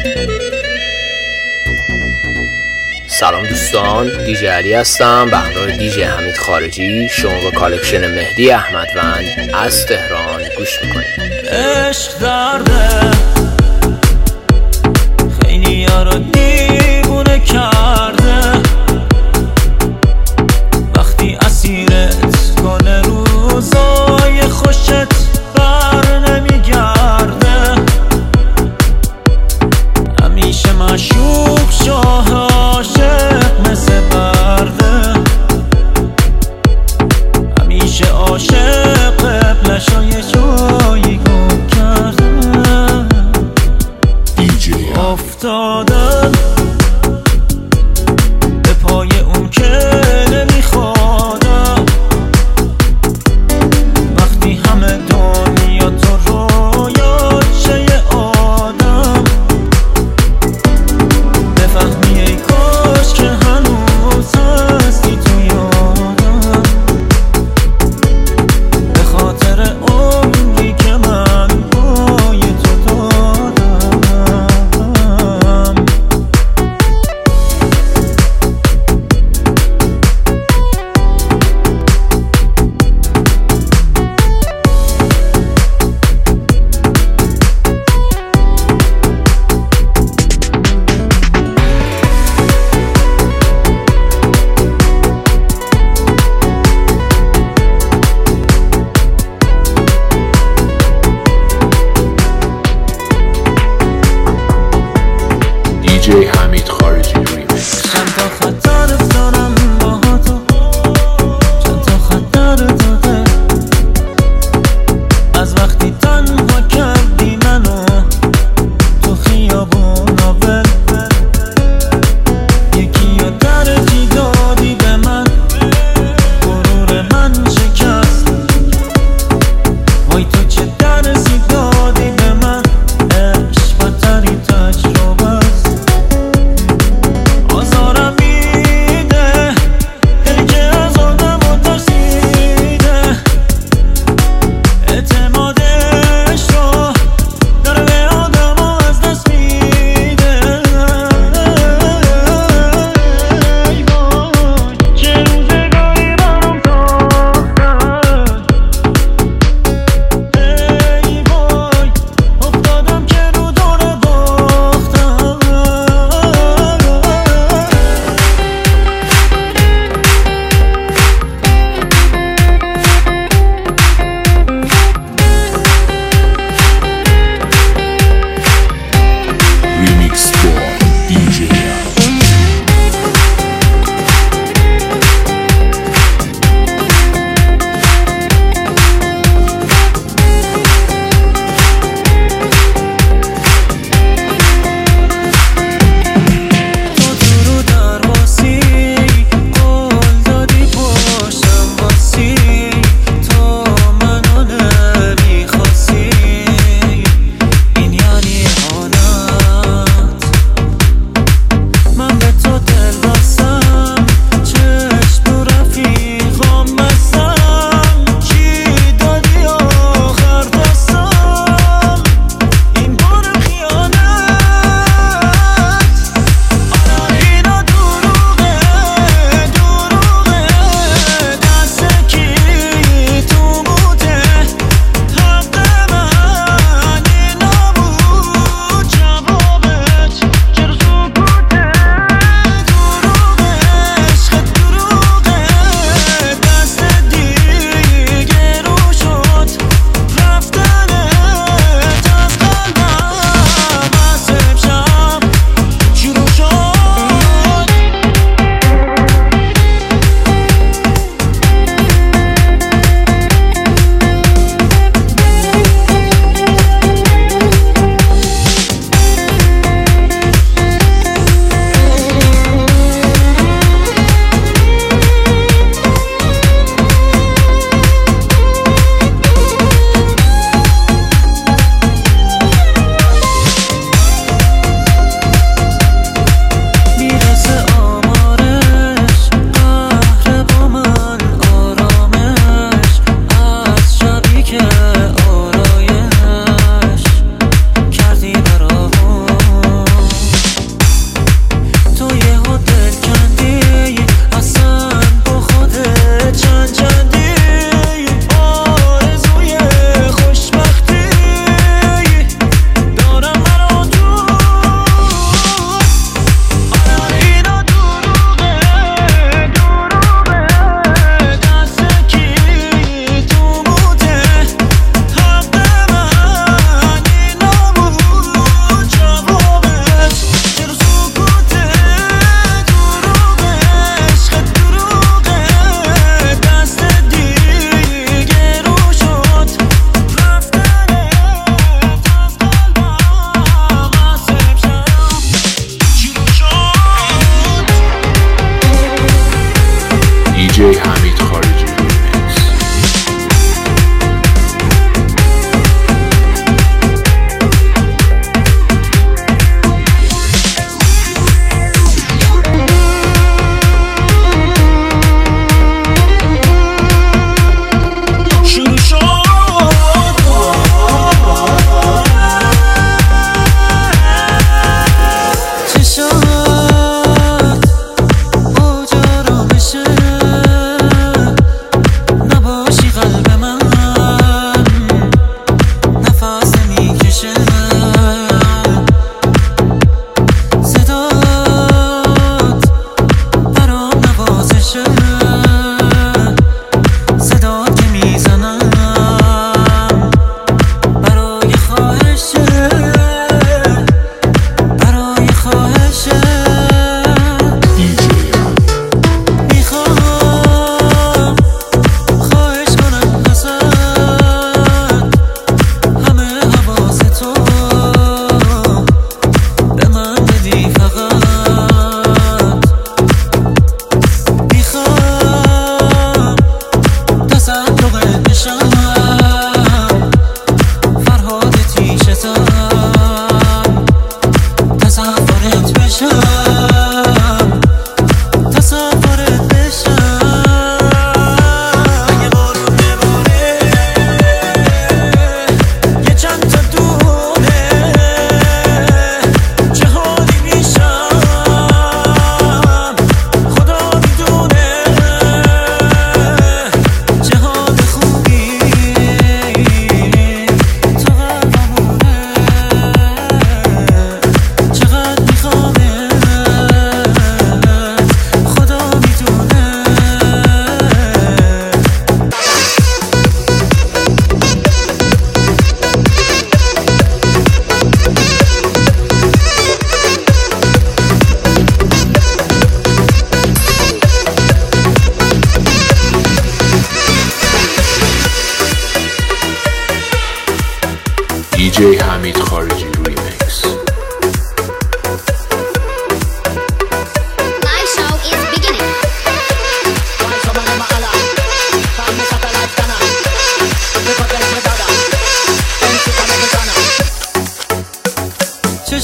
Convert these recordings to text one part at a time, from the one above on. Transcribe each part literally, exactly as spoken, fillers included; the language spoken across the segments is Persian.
سلام دوستان، دیجی علی هستم به همراه دیجی حمید خارجی. شما به کالکشن مهدی احمدوند از تهران گوش میکنید. عشق درده خیلی یارو دیوونه کرده، وقتی اسیرت کنه روزای خوشت بر نمیگرده، همیشه مشوق شاه عاشق مثل برده، همیشه عاشق قبلشو یه جایی گم کرده. افتادم به پای اون که نمیخوادم، وقتی همه دنیا تو رویات شه یه آدم، بفهمی ای کاش که هنوز هستی تو یادم، به خاطر عمری که من پای تو دادم. دیجی حمید خارجی ریمیکس. چند تا خطر افتادم با تو، چند تا خطر داده، از وقتی تنها کردی منو تو خیابونا ول، یکی یا درجی دادی به من، غرور من شکست، وای تو چه درسی دادی به من، عشق بدترین تجربه است.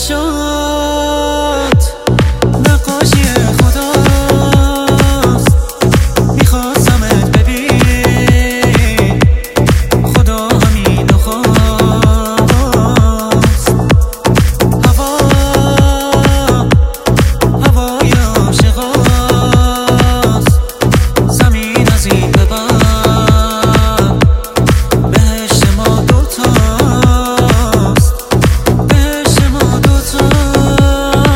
چشات نقاشی خداست، میخواستمت ببین خدا همینو خواست. هوا هوای عاشقاست، زمین از این به بعد بهشت ما دوتاست، بهشت ما دوتاست.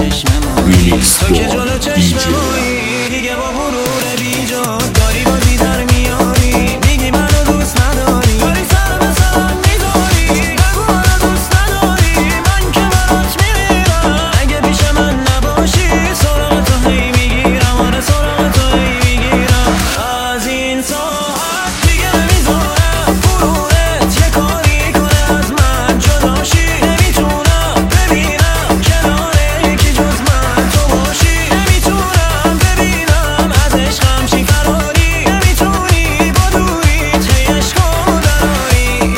چشممایی Remix تو که با جلو دی جی چشممایی دیگه با غرور بیجا داری بازی در میاری میگی منو دوست نداری داری سر به سرم میذاری بگو منو دوست نداری من که برات میمیرم اگه پیش من نباشی سراغ تو هی میگیرم آره سراغ تو هی میگیرم از این ساعت دیگه نمیذارم غرورت یه کاری کنه از من جداشی نمیتونم ببینم کنار یکی جز من تو باشی نمیتونم ببینم از عشقم چی فراری نمیتونی با دوریت هی عشقامو دراری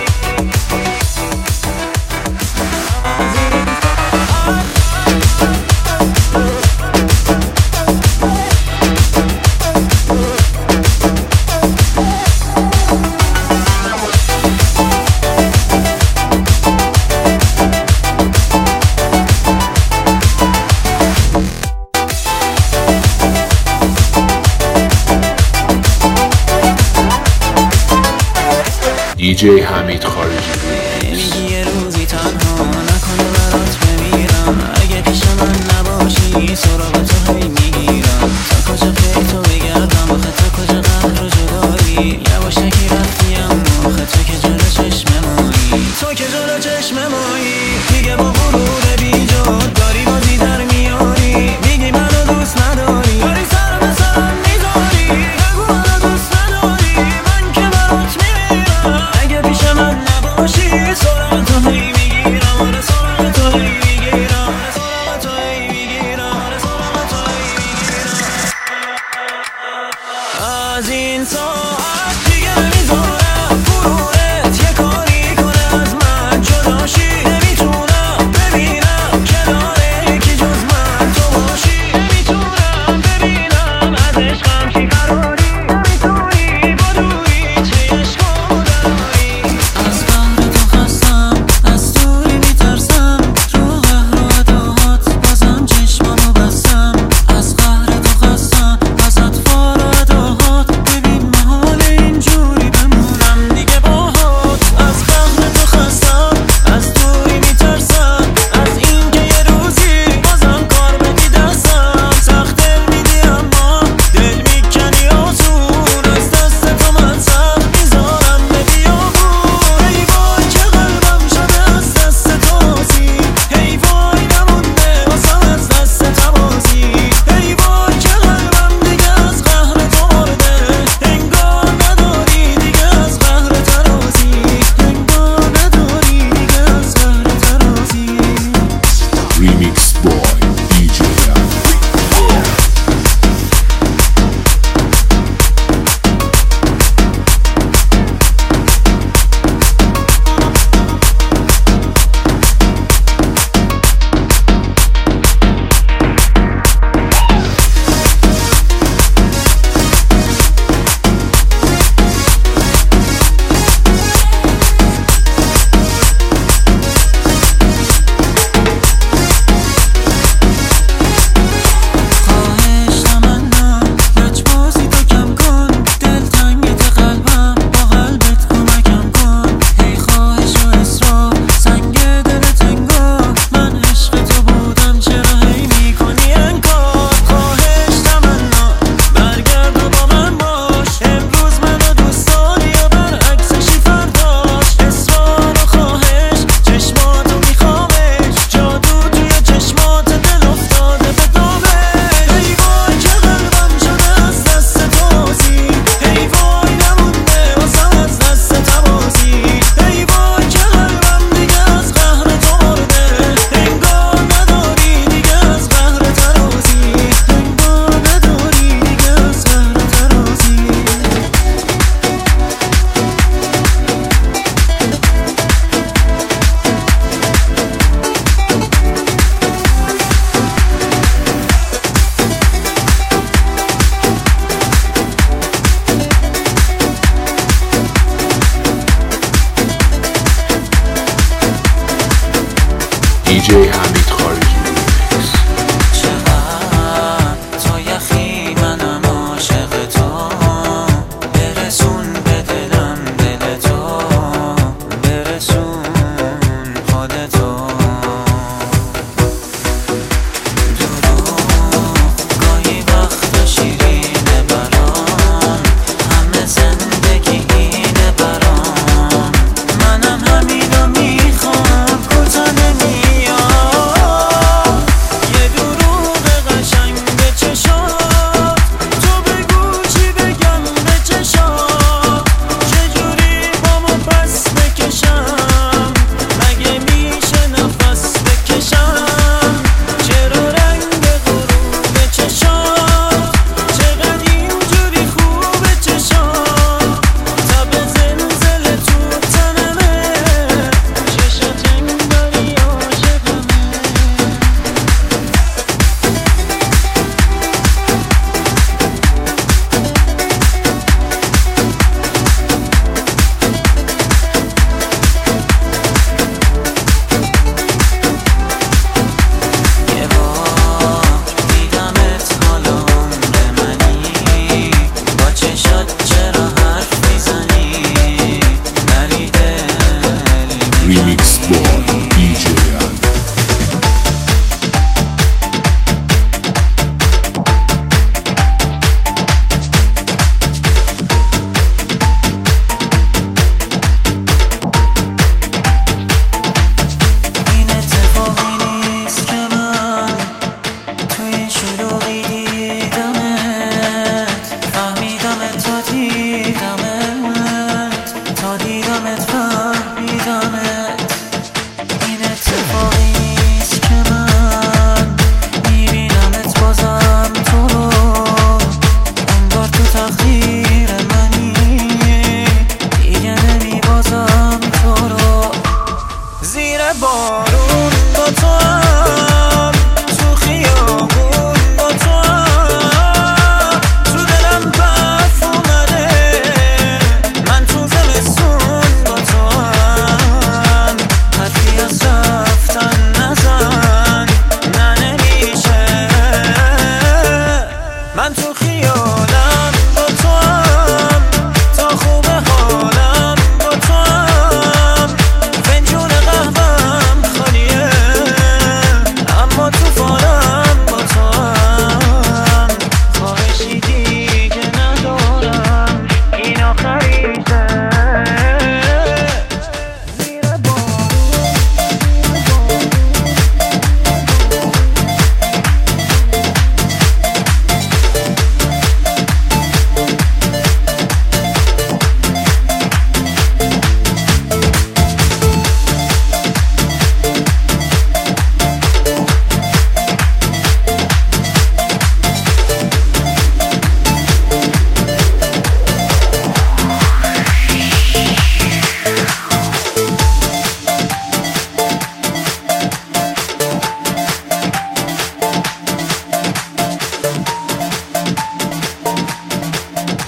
دی جی حمید خارجی میگی یه روزی تنها نکنه برات بمیرم اگه پیش من نباشی سراغ تو هی میگیرم تا کجا پی تو بگردم آخه تا کجا قهر و جدایی یواشکی رفتی اما آخه تو که جلو چشممایی تو که جلو چشممایی دیگه با غرور بیجا داری بازی در میاری میگی منو دوست نداری داری سر به سرم میذاری بگو منو دوست نداری من که برات میمیرم اگه پیش من نباشی سراغ تو هی میگیرم آره سراغ تو هی میگیرم آره سراغ تو هی میگیرم آره سراغ تو هی میگیرم از این ساعت دیگه نمیذارم غرورت یه کاری کنه از من جداشی نمیتونم ببینم کنار یکی جز من تو باشی نمیتونم ببینم از عشقم چی فراری نمیتونی با دوریت هی عشقامو دراری از قهر تو خستم از دوری میترسم رو قهر و اداهات بازم چشمامو بستم از قهر تو خستم از اطفال و اداهات ببین مهار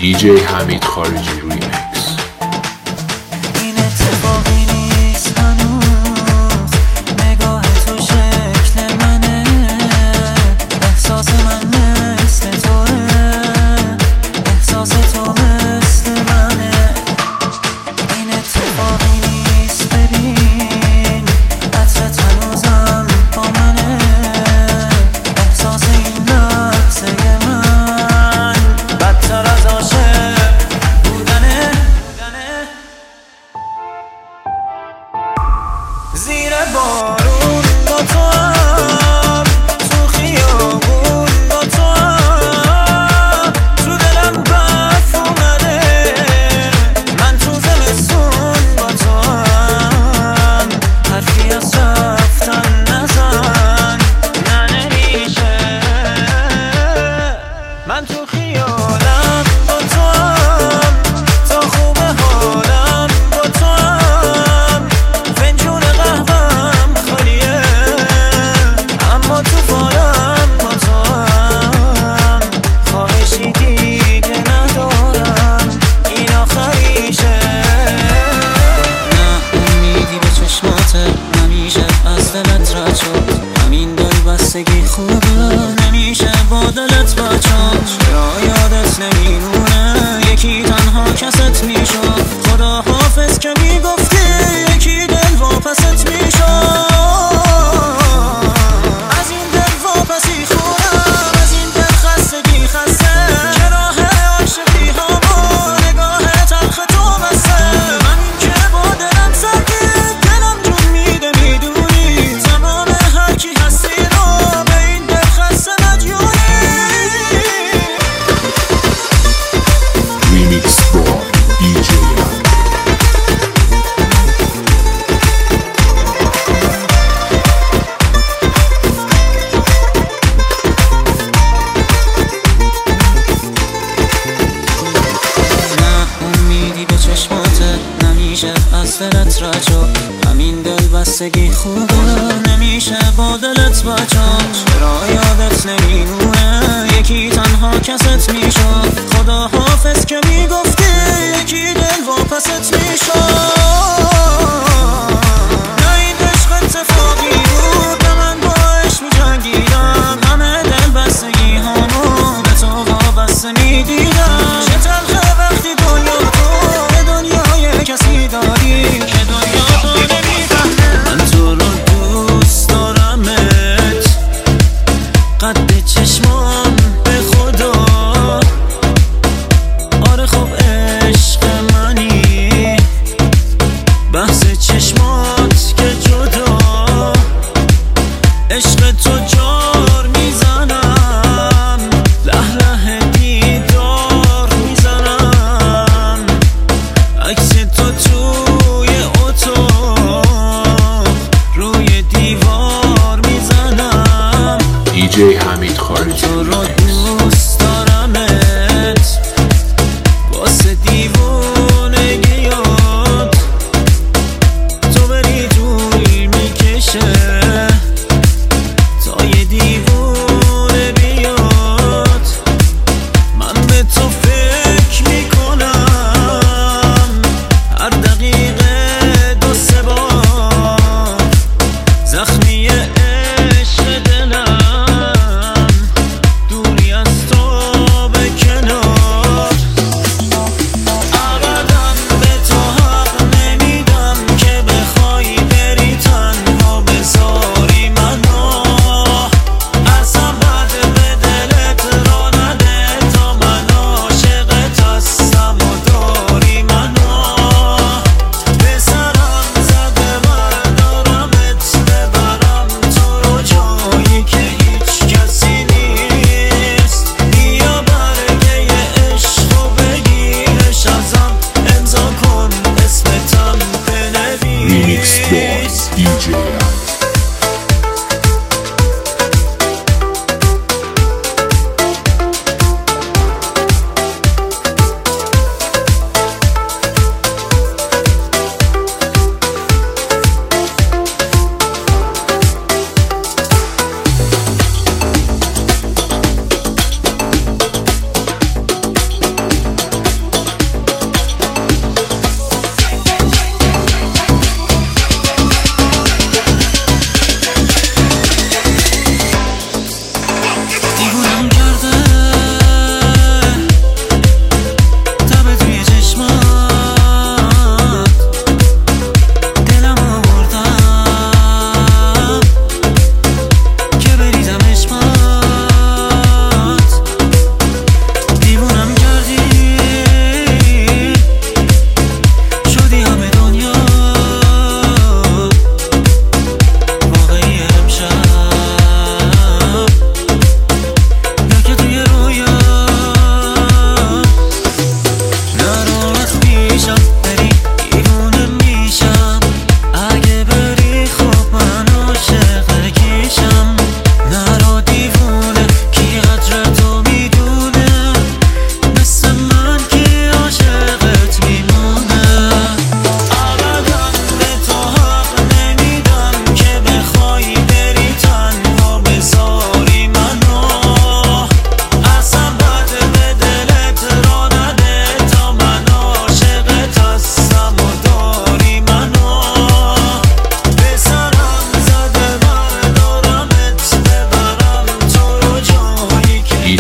دیجی حمید خارجی ریمیکس. این اتفاقی نیست هنوز، نگاه تو شکل منه، احساس من مثل توه، احساس تو مثل منه. این اتفاقی نیست، ببین عطرت هنوزم با منه، احساس این لحظه من بدتر از عاشق بودنه. زیر بارون با تو هم، تو خیابون با تو هم، تو دلم برف اومده، من تو زمستون با تو هم، حرفی از رفتن نزن، نه نمیشه. من تو خیالم با تو هم، تا خوب حالم با تو هم، فنجون قهوه‌ام خالیه، اما تو فالم با تو هم، خواهشی دیگه ندارم، این آخریشه. نه امیدی به چشماته، نمیشه از دلت رد شد، همین دل بستگی خوبه، نمیشه با دلت بچاد. چرا یادت نمیمونه یکی تنها کست میشد، خدا حافظ که میگفتی یکی دل واپست میشد. از این دل واپسی خورم، از این دل خستگی خسته، که راه عاشقی هامو نگاه تلخ تو بسته. من این که با دلم سرگید، دلم جون میده میدونی، تمام هرکی هستی رو به این دل خسته مدیونی. ریمیکس با دیجی نه امیدی به چشماته، نمیشه از دلت رد شد، همین دل بستگی خوبه، نمیشه با دلت بچاد. چرا یادت نمیمونه یکی تنها کست میشد، خدا حافظ که میگفتی یکی دل واپست میشد. نه این عشق اتفاقی بود، نه من باش میجنگیدم، همه دل بستگی هامو به تو وابسته میدیدم. چه تلخه وقتی دنیا تو به دنیای کسی داری که دنیا تو نمیفهمه. من تو رو دوست دارمت، قد چشمام به خدا، آره خب عشق منی، بحث چشمات که جدا، عشق تو جار میزنم، له له دیدار میزنم، عکس تو توی اتاق روی دیوار میزنم. دیجی حمید خارجی تو رو ریمیکس. دوست دارمت، واسه دیوونگیات تو بری طول میکشه، تا یه دیوونه بیاد. من به تو فکر میکنم هر دقیقه دو سه بار، زخمی عشق دلم دوری از تو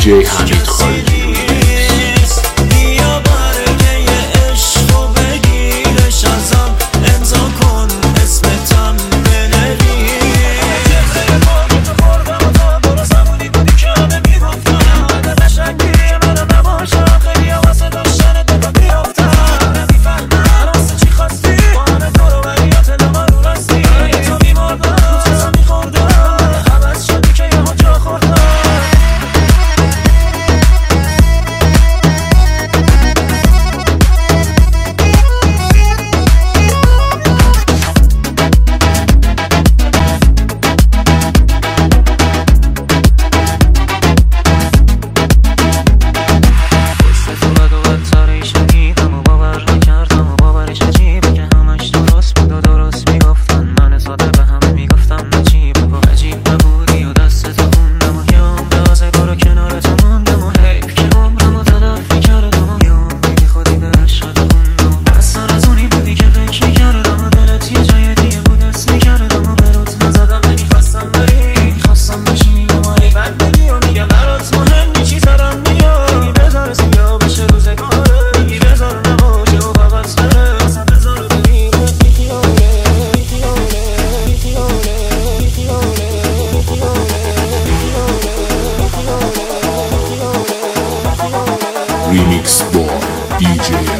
دیجی حمید خارجی. Remix by دیجی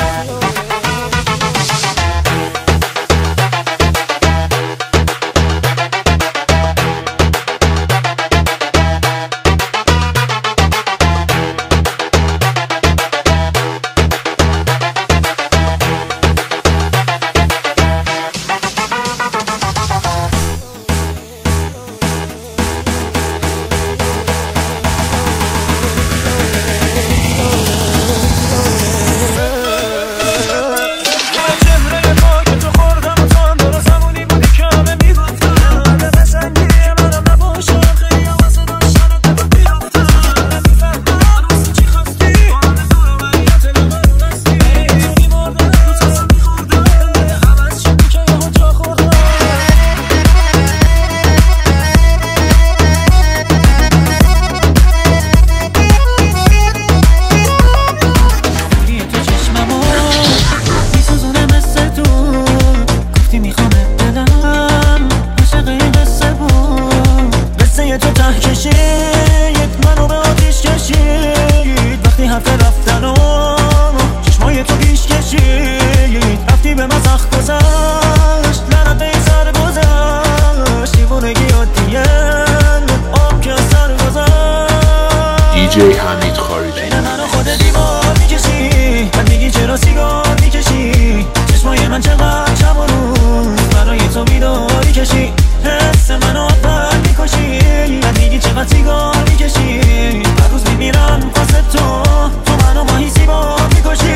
حمید خارجی. بین من و خود دیوار میکشی، من میگی چرا سیگار میکشی، چشمای من چقدر شب و روز برای تو بیداری کشی، حس منو اول میکشی، من میگی چقدر سیگار میکشی، هر روز میمیرم واسه تو، تو منو ماهی زیبا میکشی،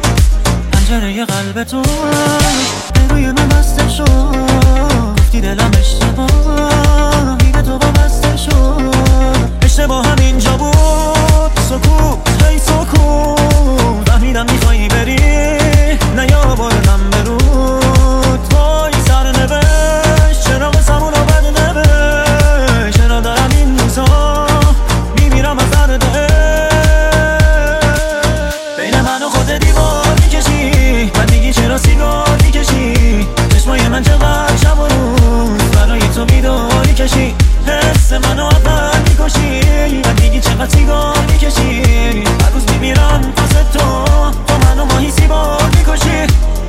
پنجره قلب تو به روی من بسته شد، گفتی دلم اشتباه به تو وابسته شد، اشتباه هم اینجا بود، سکوت هی سکوت، فهمیدم میخوایی بری نیاوردم به رود، وای سر نوشت چرا قسمون رو بد نوشت، چرا دارم این روزا میمیرم از درد بین من و خود دیوار میکشی، من میگی چرا سیگار میکشی، چشمای من چقدر شب و روز برای تو بیداری کشی، حس منو اول میکشی، من میگی چقدر سیگار میکشی، هر روز میمیرم واسه تو، تو منو ماهی زیبا میکشی.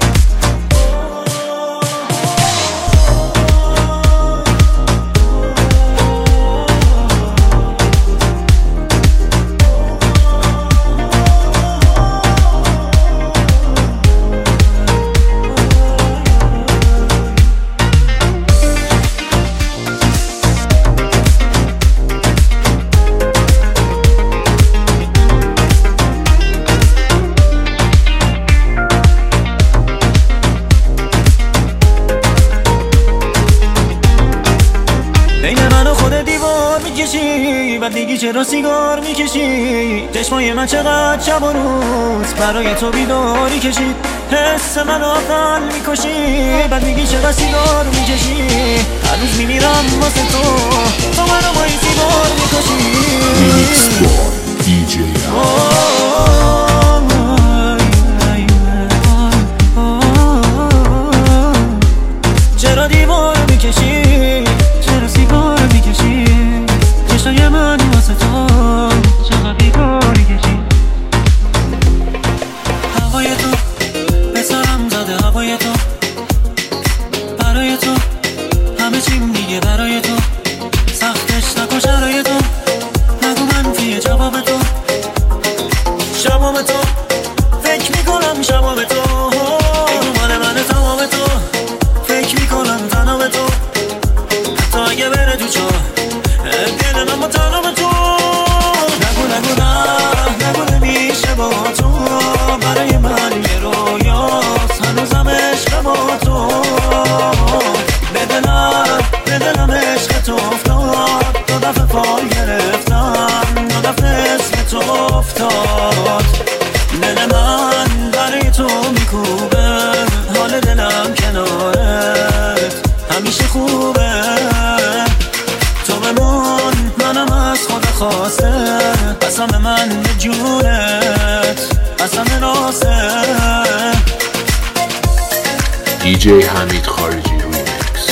بعد دیگه چرا سیگار میکشی، چشمای من چقدر شب و روز برای تو بیداری کشید، حس منو اول میکشی، بعد میگی چرا سیگار میکشی، هر روز میمیرم واسه تو، تو منو با این سیگار میکشی. boy دی جی چرا دیوار میکشی، چرا سیگار میکشی، چشای من واسه تو چقدر بیکاری کشی. هوای تو به سرم زده، هوای تو برای تو همه چیم دیگه برای تو، سختش نکن شرای تو، نگو منفیه جواب تو، شبام تو فکر میکنم شبام تو، بگو مال من تمام تو، فکر میکنم تنام تو، حتی اگه بره تو چا دل من با تنام تو، نگو نگو نه نگو نمیشه با تو، برای من یه رویاست هنوزم عشق با تو، به دلم به دلم عشق تو افتاد، دو دفعه فال گرفتم، دو دفعه اسم تو افتاد، دل من برای تو میکوبه، حال دلم کنارت همیشه خوبه، تو بمون منم از خود خواسته، قسم من به جونت قسم راسته. دی جی حمید خارجی ریمیکس.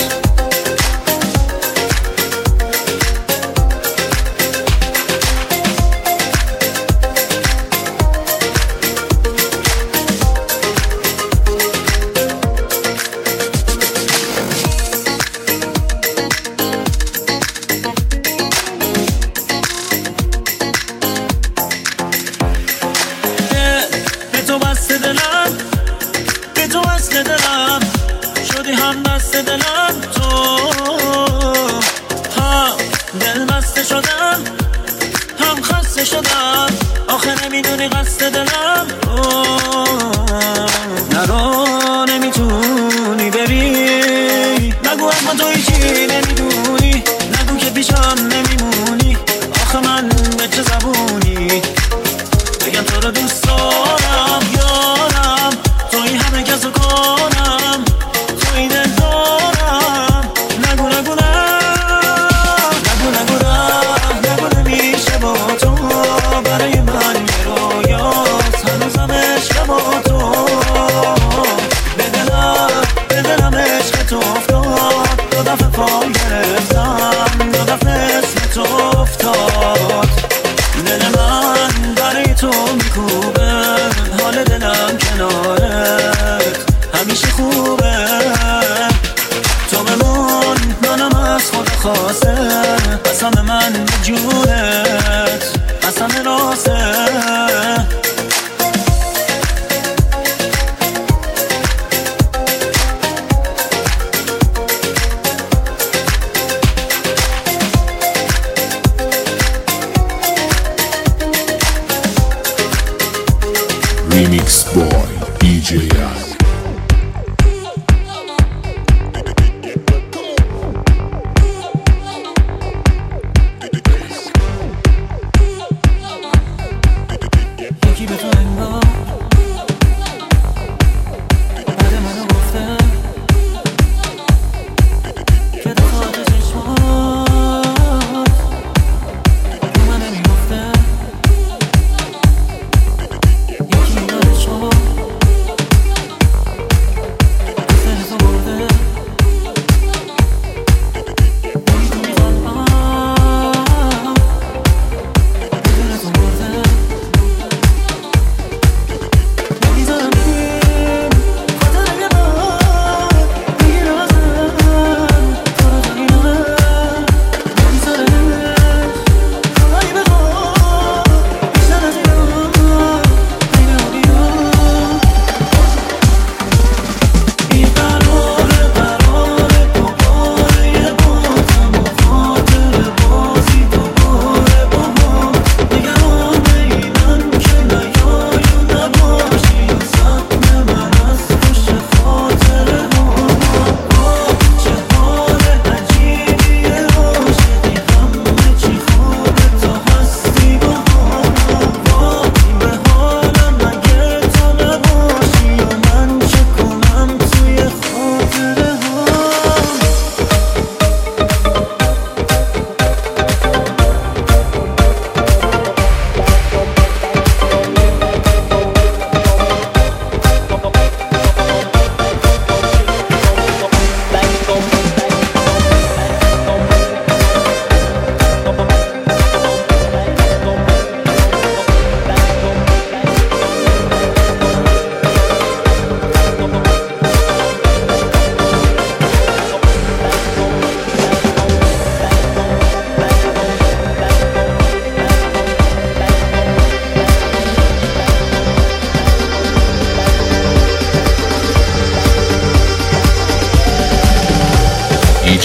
به تو بسته دلم، به تو بسته دلم، شدی هم دست دلم، تو هم دل بسته شدم هم خسته شدم، آخه نمیدونی قصد دلم، نرو نمیتونی بری، نگو اما تو هیچی نمیدونی، نگو که پیشم نمیمونی، آخه من به چه زبونی بگم تو رو دوست دارم یارم، توی همه کس رو کنم، توی دل دارم، نگو نگو نه نگو نگو نه نگو نمیشه با تو، برای من یه رویاست هنوزم عشق با تو، به دلم به دلم عشق تو افتاد، دو دفعه فال گرفتم، دو دفعه اسم تو افتاد، دل من برای تو میکوبه، حال دلم کنارت همیشه خوبه، تو بمون منم از خود خواسته، قسم من به جونت قسم راسته. ریمیکس بای دی جی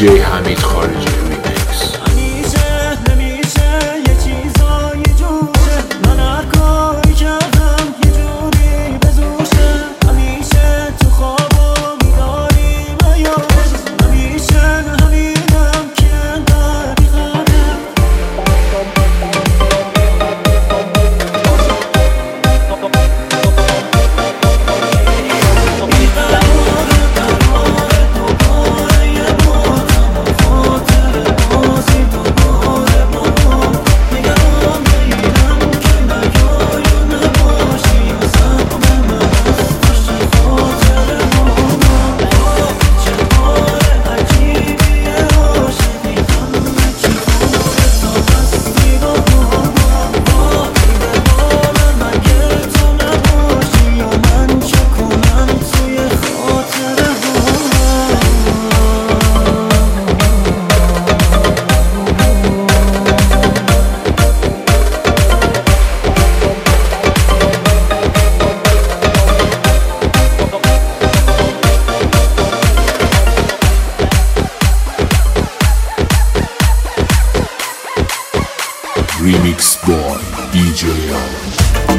دیجی حمید خارجی ریمیکس. Remix by دیجی Allen.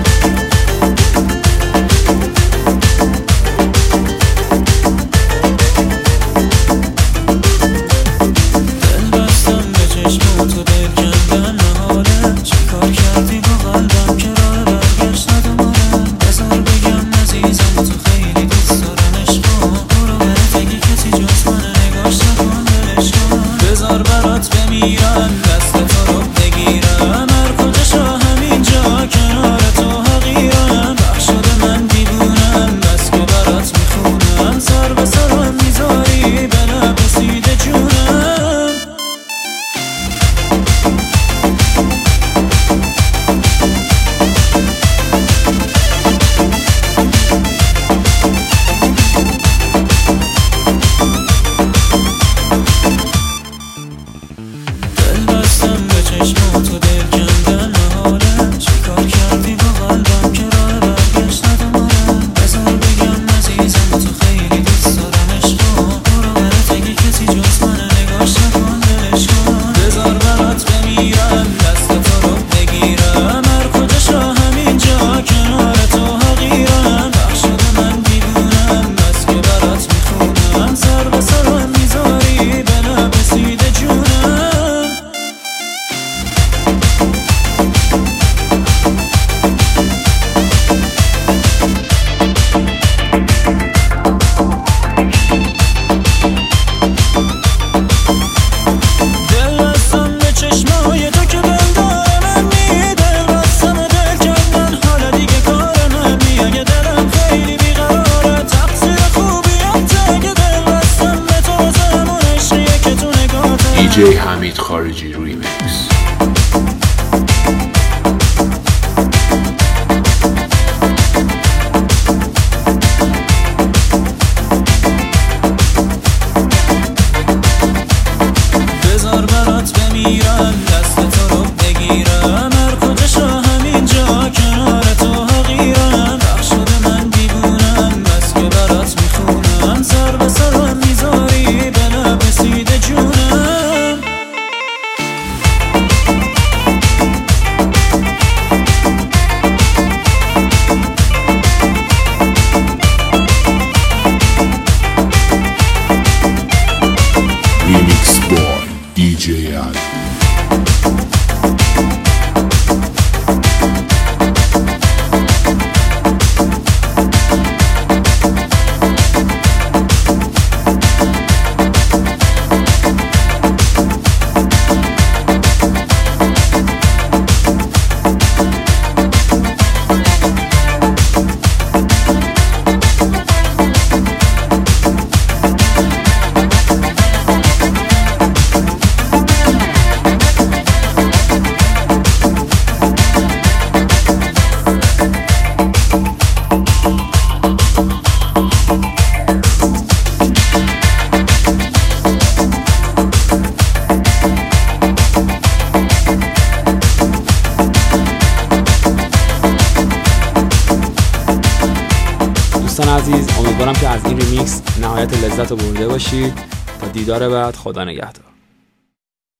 دیجی حمید خارجی ریمیکس. بذار برات بمیرم دست تو رو بگیرم هر کجاشو همینجا کنار تو حقیرم بخش شده من دیوونم بس که برات میخونم سر به سرم میذاری به لب رسیده جونم. Remix by دیجی Allen. دوستان عزیز، امیدوارم که از این ریمیکس نهایت لذت رو برده باشید. تا دیدار بعد، خدا نگهدار.